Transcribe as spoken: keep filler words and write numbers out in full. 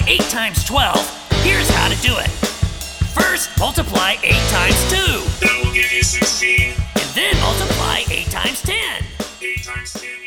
eight times twelve, here's how to do it. First, multiply eight times two. That will give you sixteen. And then multiply eight times ten. eight times ten